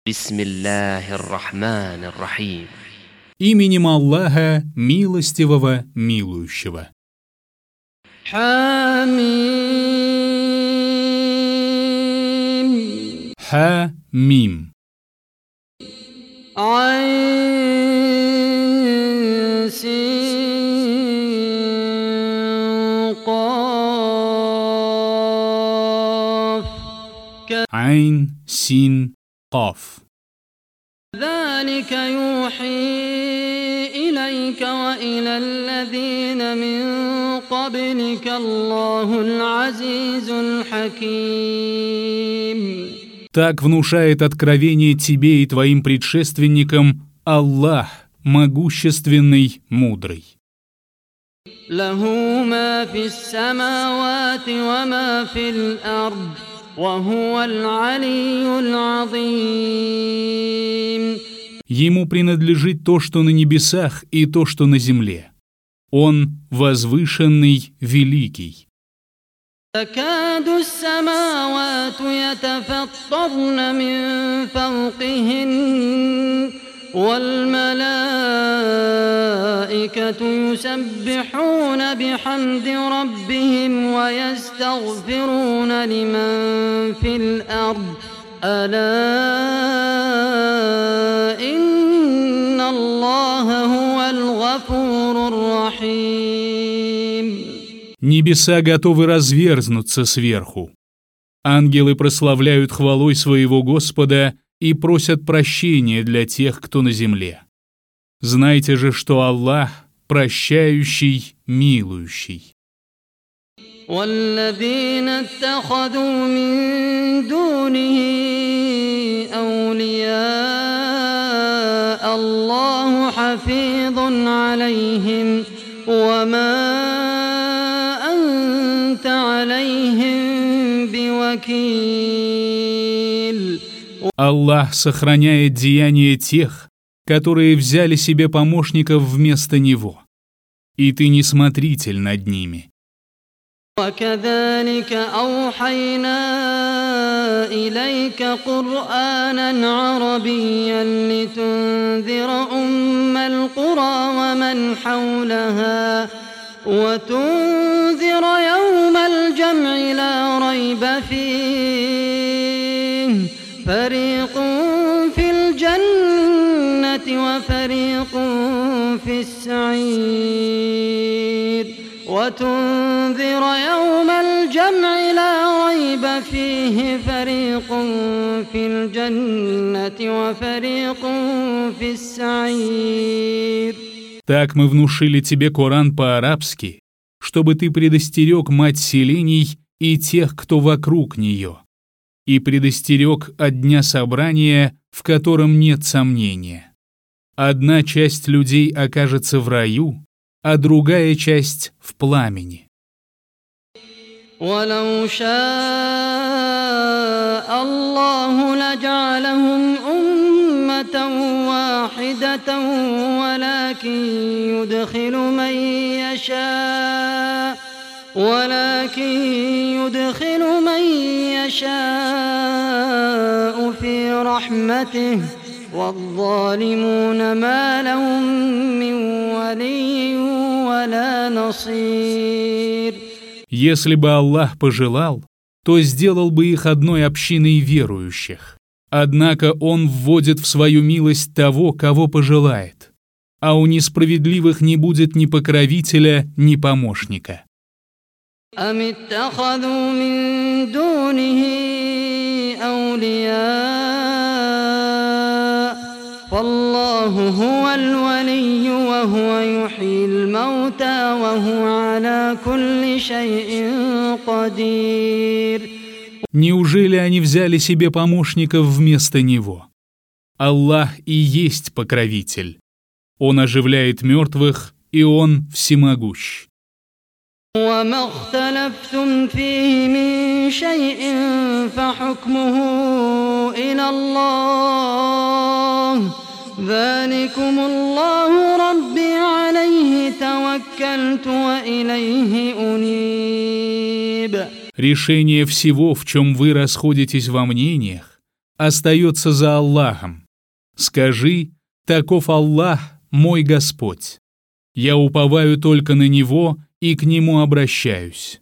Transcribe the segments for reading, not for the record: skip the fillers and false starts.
Бисмиллахир-рахманир-рахим. Именем Аллаха, милостивого, милующего. حميم Ха-мим. عين سين قاف Айн, син, قاف. كذلك يوحي إليك وإلى الذين من قبلك الله العزيز الحكيم. Так внушает откровение тебе и твоим предшественникам Аллах, могущественный, мудрый. له ما في السماوات وما في الأرض وهو العلي العظيم. Ему принадлежит то, что на небесах, и то, что на земле. Он возвышенный, великий. تكاد السماوات يتفطرن من فوقهن والملائكة يسبحون بحمد ربهم ويستغفرون لمن في الأرض ألا إن الله هو الغفور الرحيم. Небеса готовы разверзнуться сверху. Ангелы прославляют хвалой своего Господа и просят прощения для тех, кто на земле. Знайте же, что Аллах прощающий, милующий. والذين اتخذوا من دونه أولياء الله حفيظ عليهم وما أنت عليهم بوكيل. Аллах сохраняет деяния тех, которые взяли себе помощников вместо Него. И ты не смотритель над ними. وكذلك أوحينا إليك قرآنا عربيا لتنذر أم القرى ومن حولها وتنذر يوم الجمع لا ريب فيه فريق في الجنة وفريق في السعير وتنذر يوم الجمع لا ريب فيه فريق في الجنة وفريق في السعير. Так мы внушили тебе Коран по-арабски, чтобы ты предостерег мать селений и тех, кто вокруг нее, и предостерег от дня собрания, в котором нет сомнения. Одна часть людей окажется в раю, а другая часть в пламени. ولو شاء الله لجعلهم أمة واحدة ولكن يدخل من يشاء في رحمته والظالمون ما لهم من ولي ولا نصير. Если бы Аллах пожелал, то сделал бы их одной общиной верующих. Однако Он вводит в свою милость того, кого пожелает, а у несправедливых не будет ни покровителя, ни помощника. أم اتخذوا من دونه أولياء فالله هو الولي وهو يحيي الموتى وهو على كل شيء قدير. Неужели они взяли себе помощников вместо Него? Аллах и есть покровитель. Он оживляет мертвых, и Он всемогущ. وما اختلفتم فيه من شيء فحكمه إلى الله ذلكم الله ربي عليه توكلت وإليه أنيب. Решение всего, в чем вы расходитесь во мнениях, остается за Аллахом. Скажи: таков Аллах, мой Господь. Я уповаю только на Него и к Нему обращаюсь.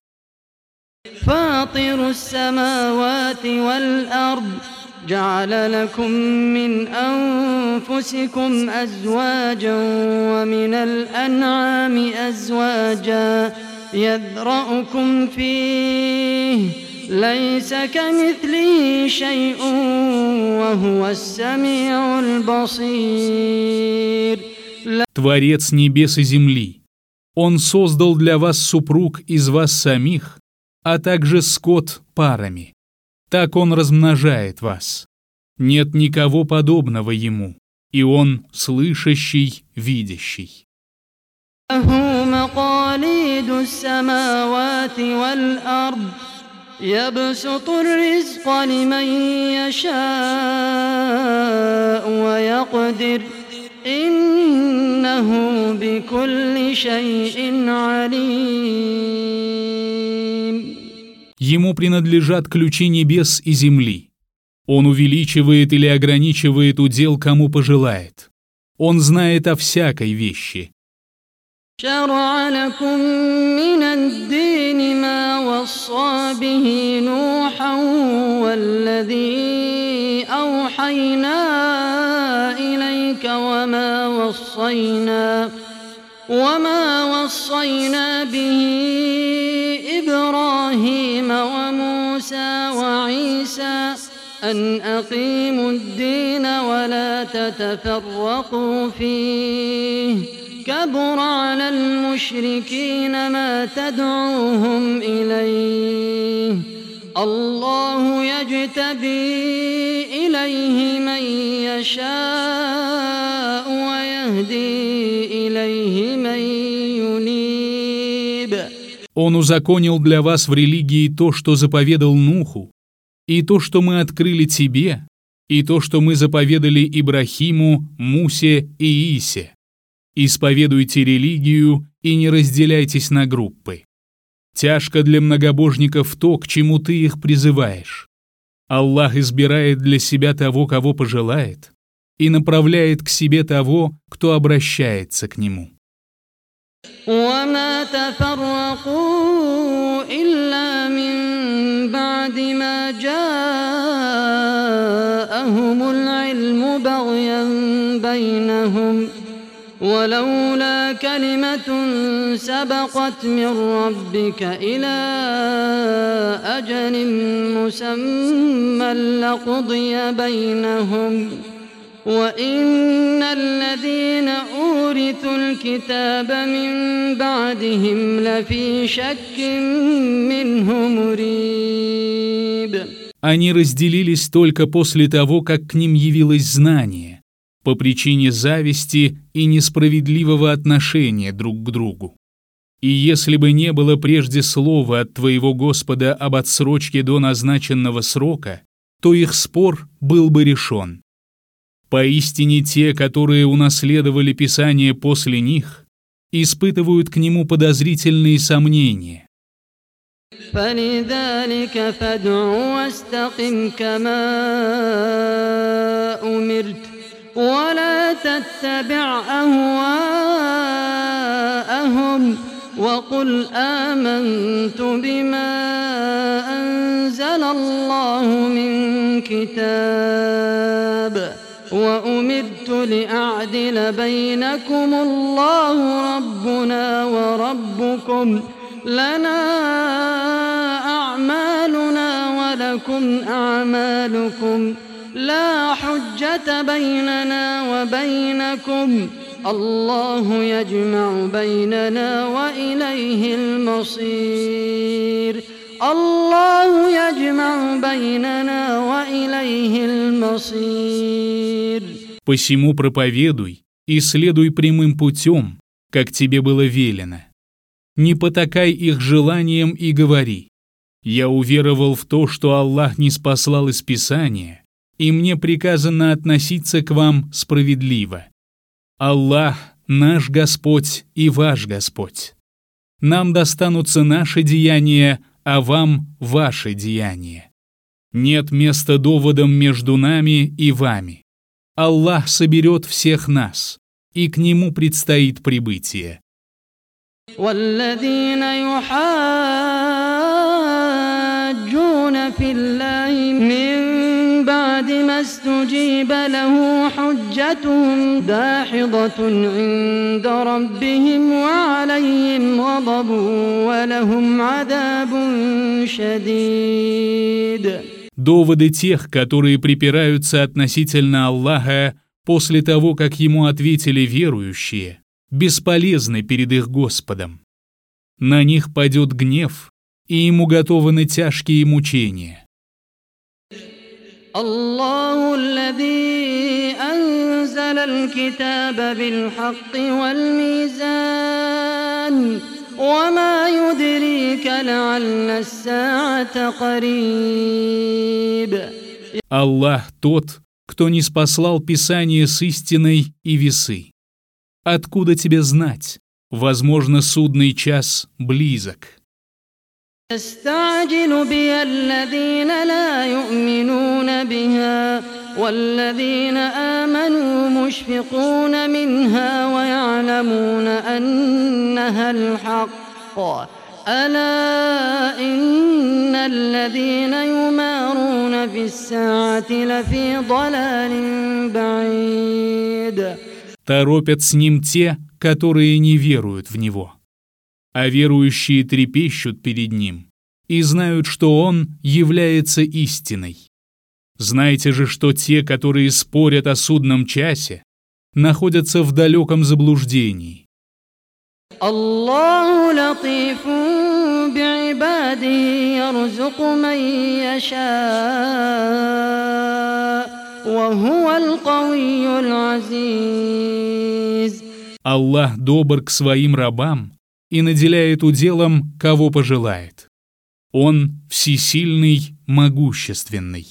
فاطر السماوات والأرض جعل لكم من أنفسكم أزواجا ومن الأنعام أزواجا يذرأكم فيه ليس كمثله شيء وهو السميع البصير. Творец небес и земли. Он создал для вас супруг из вас самих, а также скот парами. Так Он размножает вас. Нет никого подобного Ему, и Он слышащий, видящий. له مقاليد السماوات والأرض يبسط الرزق لمن يشاء ويقدر إنه بكل شيء عليم. Ему принадлежат ключи небес и земли. Он увеличивает или ограничивает удел, кому пожелает. Он знает о всякой вещи. شرع لكم من الدين ما وصى به نوحا والذي أوحينا إليك وما وصينا به إبراهيم وموسى وعيسى أن أقيموا الدين ولا تتفرقوا فيه كبر على المشركين ما تدعوهم إليه الله يجتبي إليه من يشاء ويهدي إليه من ينيب. Он узаконил для вас в религии то, что заповедал Нуху, и то, что мы открыли тебе, и то, что мы заповедали Ибрахиму, Мусе и Иисе. Исповедуйте религию и не разделяйтесь на группы. Тяжко для многобожников то, к чему ты их призываешь. Аллах избирает для себя того, кого пожелает, и направляет к себе того, кто обращается к Нему. وما تفرقوا إلا من بعد ما جاءهم العلم بغيا بينهم ولولا كلمة سبقت من ربك إلى أجل مسمى لقضي بينهم وإن الذين أورثوا الكتاب من بعدهم لفي شك منه مريب. Они разделились только после того, как к ним явилось знание, по причине зависти и несправедливого отношения друг к другу. И если бы не было прежде слова от твоего Господа об отсрочке до назначенного срока, то их спор был бы решен. Поистине те, которые унаследовали Писание после них, испытывают к нему подозрительные сомнения. فلذلك فادع واستقم كما أمرت ولا تتبع أهواءهم وقل آمنت بما أنزل الله من كتاب وأمرت لأعدل بينكم الله ربنا وربكم لنا أعمالنا ولكم أعمالكم لا حجة بيننا وبينكم الله يجمع بيننا وإليه المصير الله يجمع بيننا وإليه المصير. Посему проповедуй и следуй прямым путем, как тебе было велено. Не потакай их желаниям и говори: «Я уверовал в то, что Аллах ниспослал из Писания, и мне приказано относиться к вам справедливо. Аллах – наш Господь и ваш Господь. Нам достанутся наши деяния, а вам – ваши деяния. Нет места доводам между нами и вами. Аллах соберет всех нас, и к Нему предстоит прибытие. والذين يحاجون في الله من بعد ما استجيب له حجتهم داحضة عند ربهم وعليهم غضب ولهم عذاب شديد. Доводы тех, которые припираются относительно Аллаха после того, как Ему ответили верующие, бесполезны перед их Господом. На них падет гнев, и им уготованы тяжкие мучения. الله الذي أنزل الكتاب بالحق والميزان وما يدريك لعل الساعة قريب. Аллах тот, кто ниспослал Писание с истиной и весы. Откуда тебе знать? Возможно, судный час близок. يستعجل بها الذين لا يؤمنون بها والذين آمنوا مشفقون منها ويعلمون أنها الحق ألا إن الذين يمارون في الساعة لفي ضلال بعيد. Торопят с ним те, которые не веруют в него. А верующие трепещут перед ним и знают, что он является истиной. Знайте же, что те, которые спорят о судном часе, находятся в далеком заблуждении. Аллаху латифун би'ибадихи ярзуку ман яша ва хувал кавийюл азиз. Аллах добр к своим рабам и наделяет уделом, кого пожелает. Он всесильный, могущественный.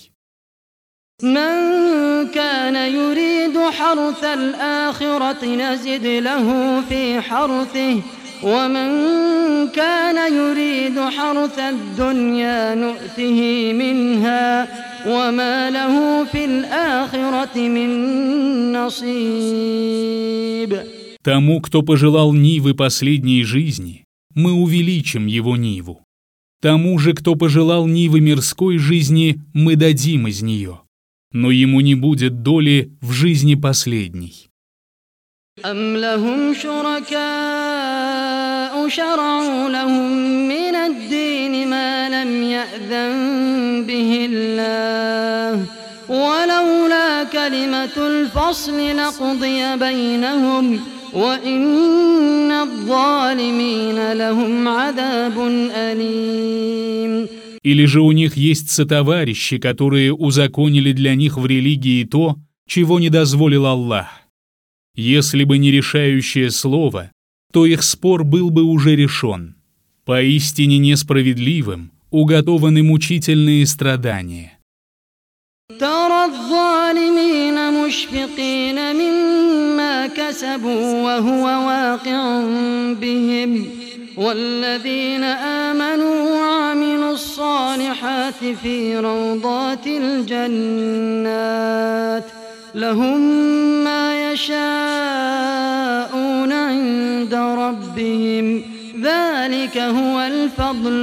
من كان يريد حرث الآخرة نزد له في حرثه ومن كان يريد حرث الدنيا نؤته منها وما له في الآخرة من نصيب. Тому, кто пожелал нивы последней жизни, мы увеличим его ниву. Тому же, кто пожелал нивы мирской жизни, мы дадим из нее. Но ему не будет доли в жизни последней. أم لهم شركاء شرعوا لهم من الدين ما لم يأذن به الله ولولا كلمة الفصل لقضي بينهم وإن الظالمين لهم عذاب أليم. Или же у них есть сотоварищи, которые узаконили для них в религии то, чего не дозволил Аллах. Если бы не решающее слово, то их спор был бы уже решен. Поистине несправедливым уготованы мучительные страдания. ترى الظالمين مشفقين مما كسبوا وهو واقع بهم والذين آمنوا وعملوا الصالحات في روضات الجنات لهم ما يشاءون عند ربهم ذلك هو الفضل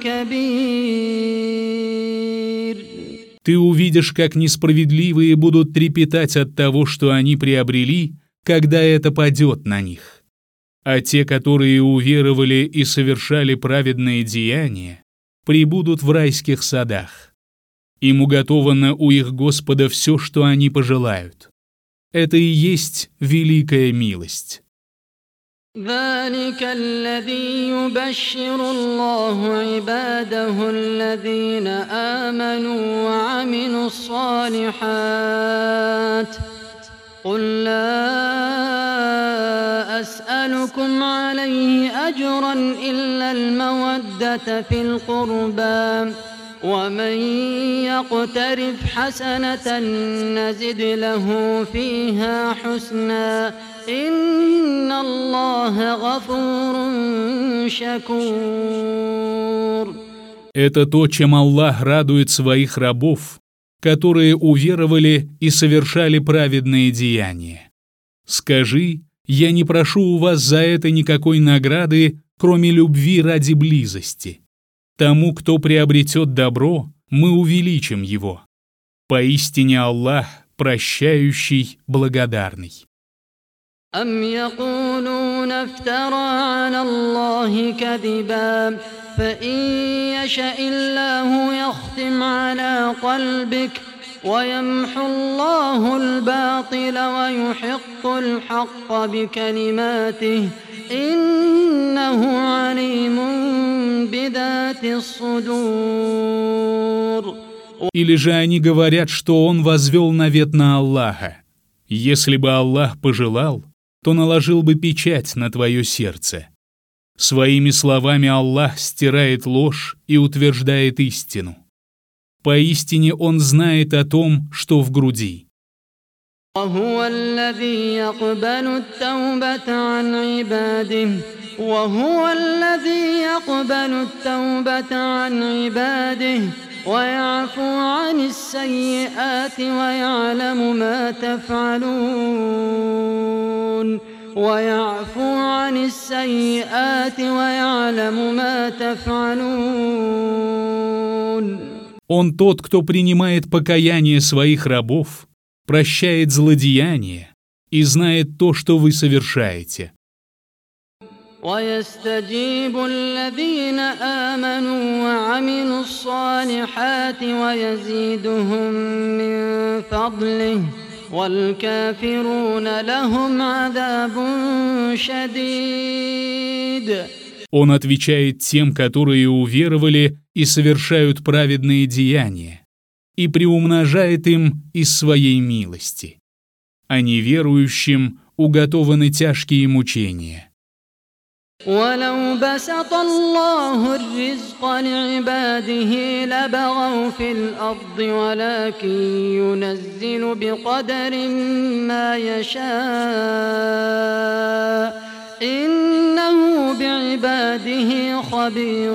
الكبير. Ты увидишь, как несправедливые будут трепетать от того, что они приобрели, когда это падет на них. А те, которые уверовали и совершали праведные деяния, пребудут в райских садах. Им уготовано у их Господа все, что они пожелают. Это и есть великая милость. ذلك الذي يبشر الله عباده الذين آمنوا وعملوا الصالحات قل لا أسألكم عليه أجرا إلا المودة في القربى ومن يقترف حسنة نزد له فيها حسنا إن الله غفور شكور. Это то, чем Аллах радует своих рабов, которые уверовали и совершали праведные деяния. Скажи: я не прошу у вас за это никакой награды, кроме любви ради близости. Тому, кто приобретет добро, мы увеличим его. Поистине Аллах прощающий, благодарный. أم يقولون افترى على الله كذبا فإن يشأ الله يختم على قلبك ويمحو الله الباطل ويحق الحق بكلماته إنه عليم بذات الصدور. Или же они говорят, что он возвел навет на Аллаха. Если бы Аллах пожелал, то наложил бы печать на твое сердце. Своими словами Аллах стирает ложь и утверждает истину. Поистине Он знает о том, что в груди. وهو الذي يقبل التوبة عن عباده ويعفو عن السيئات ويعلم ما تفعلون. Он тот, кто принимает покаяние своих рабов, прощает злодеяния и знает то, что вы совершаете. ويستجيب الذين آمنوا وعملوا الصالحات ويزيدهم من فضله والكافرون لهم عذاب شديد. Он отвечает тем, которые уверовали и совершают праведные деяния, и приумножает им из своей милости. А неверующим уготованы тяжкие мучения. ولو بسط الله الرزق لعباده لبغوا في الأرض ولكن ينزل بقدر ما يشاء إنه بعباده خبير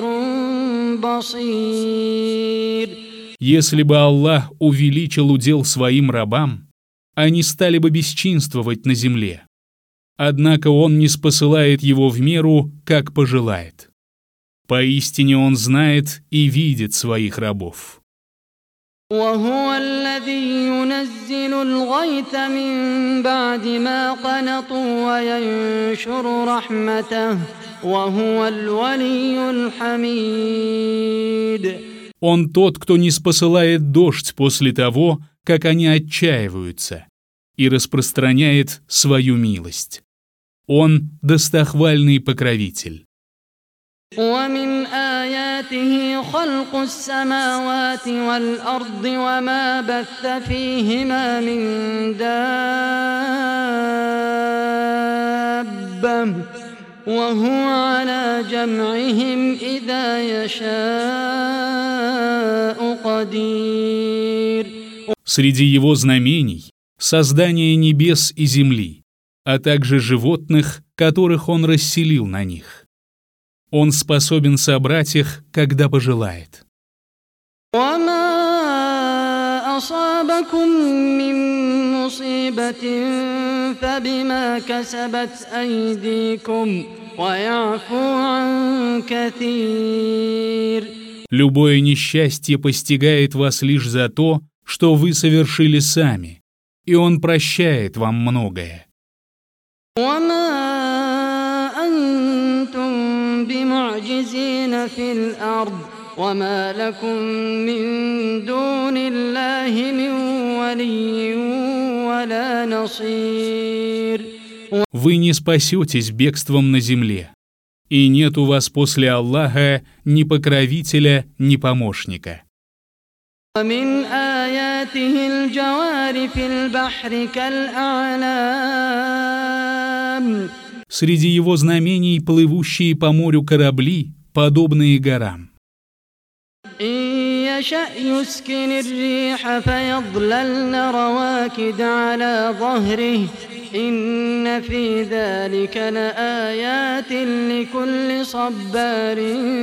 بصير. Если бы Аллах увеличил удел своим рабам, они стали бы бесчинствовать на земле. Однако Он не спосылает его в меру, как пожелает. Поистине Он знает и видит своих рабов. وهو الذي ينزل الغيث من بعد ما قنطوا وينشر رحمته وهو الولي الحميد. Он тот, кто не спосылает дождь после того, как они отчаиваются, и распространяет свою милость. Он достохвальный покровитель. ومن آياته خلق السماوات والأرض وما بث فيهما من دابة وهو على جمعهم إذا يشاء قدير. Среди его знамений создание небес и земли, а также животных, которых он расселил на них. Он способен собрать их, когда пожелает. وما أصابكم من مصيبة فبما كسبت أيديكم ويعفو عن كثير. Любое несчастье постигает вас лишь за то, что вы совершили сами, и Он прощает вам многое. وما أنتم بمعجزين في الأرض وما لكم من دون الله من ولي ولا نصير. Вы не спасетесь бегством на земле, и нет у вас после Аллаха ни покровителя, ни помощника. ومن آياته الجوار في البحر كالأعلام. Среди его знамений плывущие по морю корабли, подобные горам. إن يشأ يسكن الريح فيظللن رواكد على ظهره إن في ذلك لآيات لكل صبار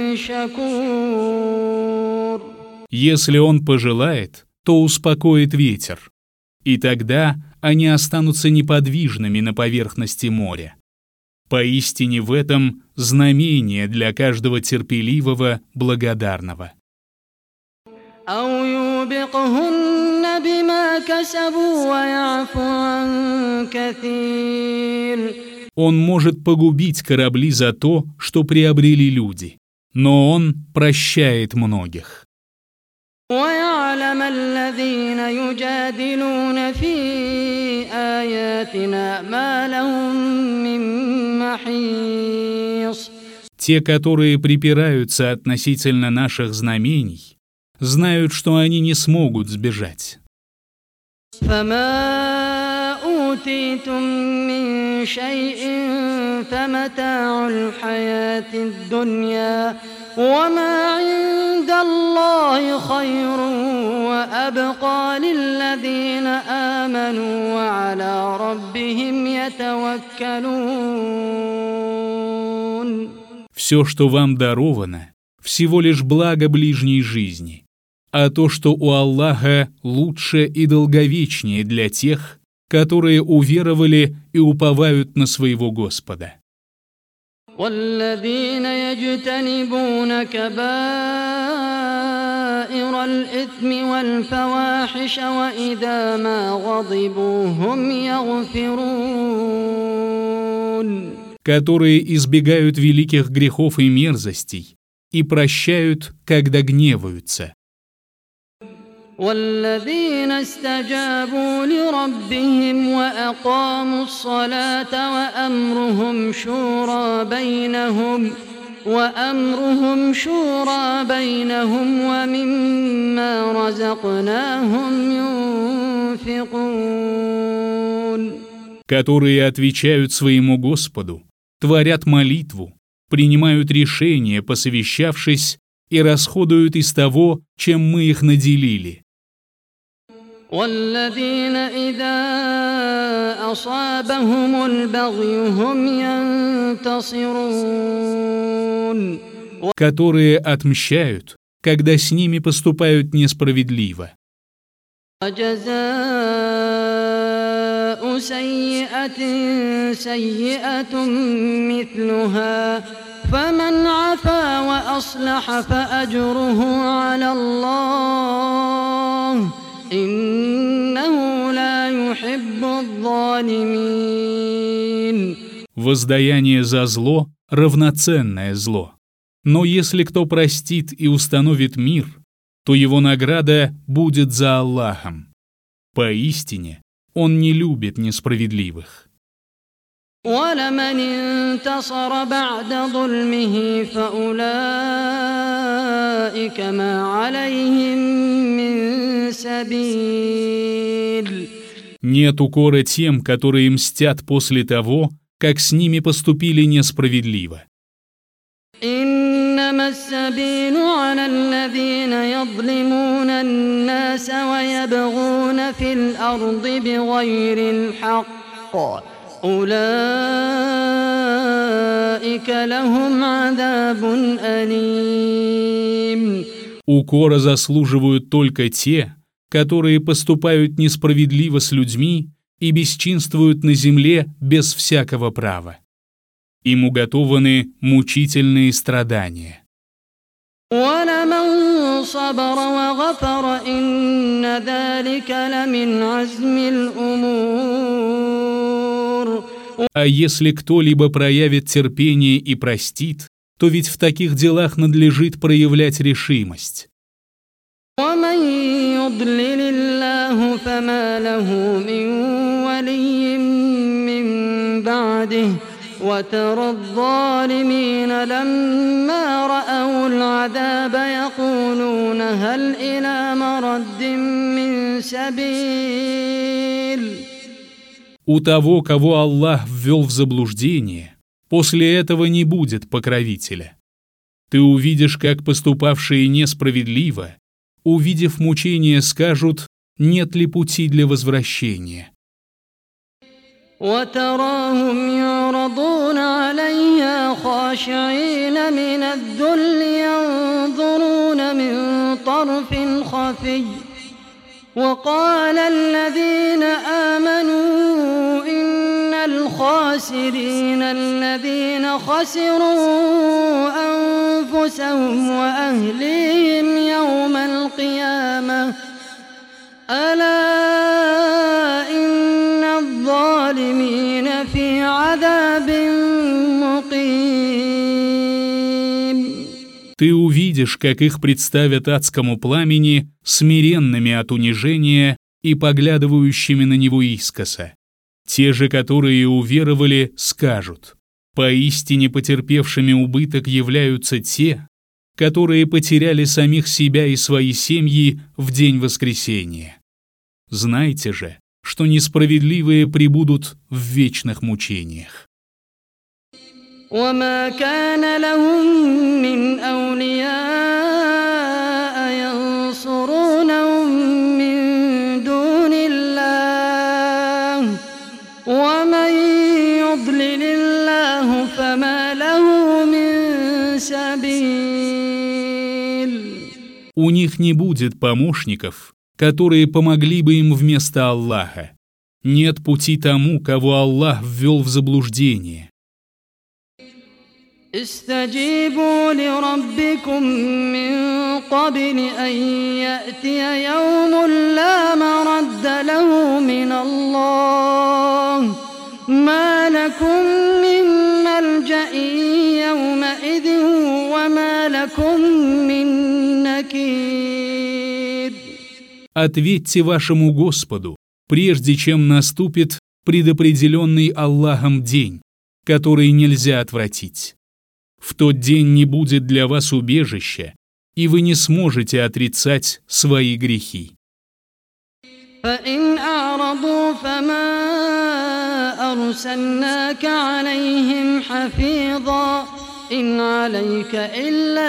شكور. Если он пожелает, то успокоит ветер, и тогда они останутся неподвижными на поверхности моря. Поистине в этом знамение для каждого терпеливого, благодарного. أو يوبقهن بما كسبوا ويعفو عن كثير. Он может погубить корабли за то, что приобрели люди, но он прощает многих. ويعلم الذين يجادلون في آياتنا ما لهم من محيص. Те, которые припираются относительно наших знамений, знают, что они не смогут сбежать. فما أوتيتم من شيء فمتاع الحياة الدنيا وما عند الله خير وأبقى للذين آمنوا وعلى ربهم يتوكلون. Все, что вам даровано, всего лишь благо ближней жизни, а то, что у Аллаха лучше и долговечнее для тех, которые уверовали и уповают на своего Господа. والذين يجتنبون كبائر الإثم والفواحش وإذا ما غضبوا هم يغفرون. Которые избегают великих грехов и мерзостей и прощают, когда гневаются. والذين استجابوا لربهم وأقاموا الصلاة وأمرهم شورى بينهم ومما رزقناهم ينفقون. Которые отвечают своему Господу, творят молитву, принимают решения, посовещавшись, и расходуют из того, чем мы их наделили. والذين إذا أصابهم البغي هم ينتصرون. Которые отмщают, когда с ними поступают несправедливо. وجزاء سيئة سيئة مثلها فمن عفا وأصلح فأجره على الله إنه لا يحب الظالمين. Воздаяние за зло – равноценное зло. Но если кто простит и установит мир, то его награда будет за Аллахом. Поистине, он не любит несправедливых. ولمن انتصر بعد ظلمه فأولئك ما عليهم من سبيل. Нет укора тем, которые мстят после того, как с ними поступили несправедливо. إنما السبيل على الذين يظلمون الناس ويبغون في الأرض بغير الحق أولئك لهم عذاب أليم. Укора заслуживают только те, которые поступают несправедливо с людьми и бесчинствуют на земле без всякого права. Им уготованы мучительные страдания. وَلَمَنْ صَبَرَ وَغَفَرَ إِنَّ ذَلِكَ لَمِنْ عَزْمِ الْأُمُورِ. А если кто-либо проявит терпение и простит, то ведь в таких делах надлежит проявлять решимость. وَمَنْ يُضْلِلِ اللَّهُ فَمَا لَهُ مِنْ وَلِيٍّ مِّنْ بَعْدِهِ وترى الظالمين لما رأوا العذاب يقولون هل إلى مرد من سبيل. У того, кого Аллах ввел в заблуждение, после этого не будет покровителя. Ты увидишь, как поступавшие несправедливо, увидев мучения, скажут, нет ли пути для возвращения. وتراهم يعرضون عليها خاشعين من الذل ينظرون من طرف خفي وقال الذين آمنوا إن الخاسرين الذين خسروا أنفسهم وأهليهم يوم القيامة ألا إن الظالمين في عذاب مقيم. Ты увидишь, как их представят адскому пламени, смиренными от унижения и поглядывающими на него искоса. Те же, которые уверовали, скажут: поистине потерпевшими убыток являются те, которые потеряли самих себя и свои семьи в день воскресения. Знайте же, что несправедливые пребудут в вечных мучениях. وما كان لهم من أولياء ينصرونهم من دون الله ومن يضلل الله فما له من سبيل. У них не будет помощников, которые помогли бы им вместо Аллаха. Нет пути тому, кого Аллах ввел в заблуждение. استجيبوا لربكم من قبل أن يأتي يوم لا مرد له من الله ما لكم من ملجأ يومئذ وما لكم من نكير. Ответьте вашему Господу, прежде чем наступит предопределенный Аллахом день, который нельзя отвратить. В тот день не будет для вас убежища, и вы не сможете отрицать свои грехи. فإن أعرضوا فما أرسلناك عليهم حفيظا إن عليك إلا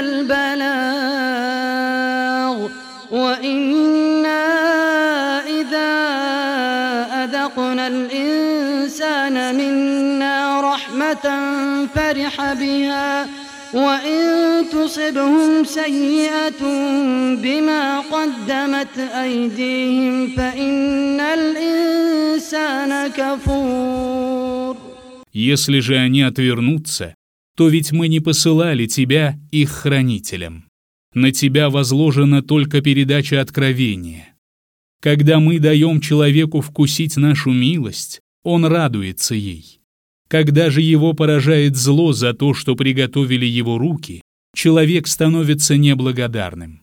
البلاغ وإنا إذا أذقنا الإنسان منا رحمة فرح بها وإن تصبهم سيئة بما قدمت أيديهم فإن الإنسان كفور. Если же они отвернутся, то ведь мы не посылали тебя их хранителям. На тебя возложена только передача откровения. Когда мы даем человеку вкусить нашу милость, он радуется ей. Когда же его поражает зло за то, что приготовили его руки, человек становится неблагодарным.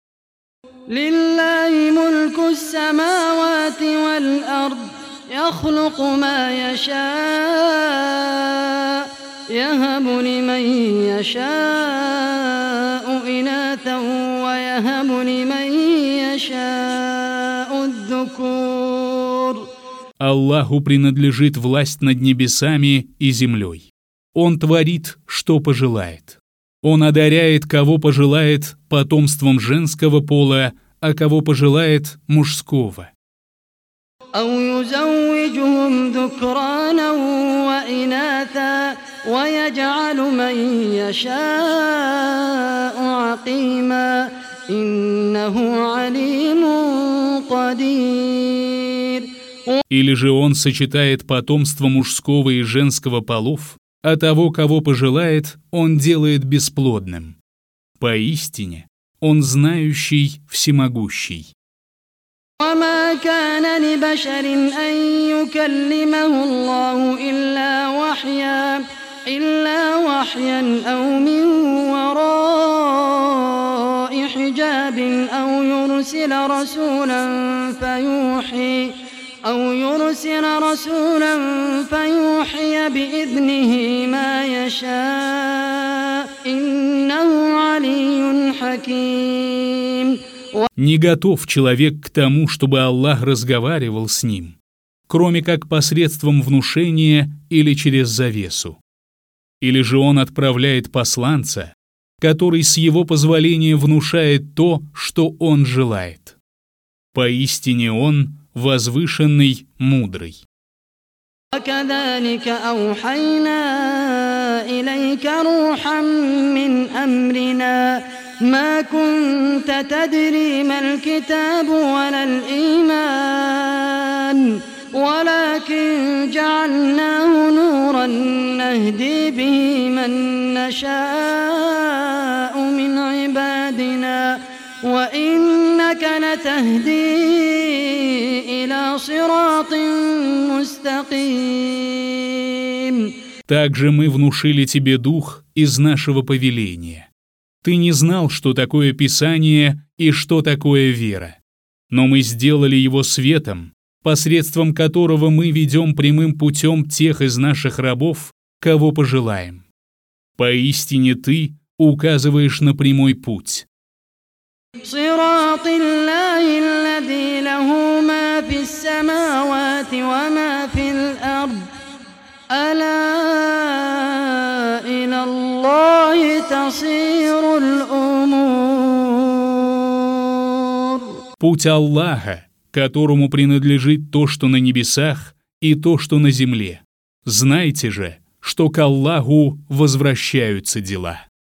لله ملك السماوات والأرض يخلق ما يشاء يهب لمن يشاء إناثا ويهب لمن يشاء الذكور. Аллаху принадлежит власть над небесами и землей. Он творит, что пожелает. Он одаряет, кого пожелает, потомством женского пола, а кого пожелает, мужского. أو يزوجهم ذكرانا وإناثا ويجعل من يشاء عقيما إنه عليم قدير. Или же он сочетает потомство мужского и женского полов, а того, кого пожелает, он делает бесплодным. Поистине, он знающий, всемогущий. وما كان لبشر أن يكلمه الله إلا وحيا أو من وراء حجاب أو يرسل رسولا فيوحي بإذنه ما يشاء إنه علي حكيم. Не готов человек к тому, чтобы Аллах разговаривал с ним, кроме как посредством внушения или через завесу. Или же он отправляет посланца, который с его позволения внушает то, что он желает. Поистине он возвышенный, мудрый. وكذلك أوحينا إليك روحا من أمرنا ما كنت تدري ما الكتاب ولا الإيمان ولكن جعلناه نورا نهدي به من نشاء من عبادنا وإنك لتهدي إلى صراط مستقيم. Также мы внушили тебе дух из нашего повеления. Ты не знал, что такое Писание и что такое вера. Но мы сделали его светом, посредством которого мы ведем прямым путем тех из наших рабов, кого пожелаем. Поистине ты указываешь на прямой путь. صراط الله الذي له ما في السماوات وما في الأرض ألا إلى الله تصير الأمور. Путь Аллаха, которому принадлежит то, что на небесах, и то, что на земле. Знайте же, что к Аллаху возвращаются дела.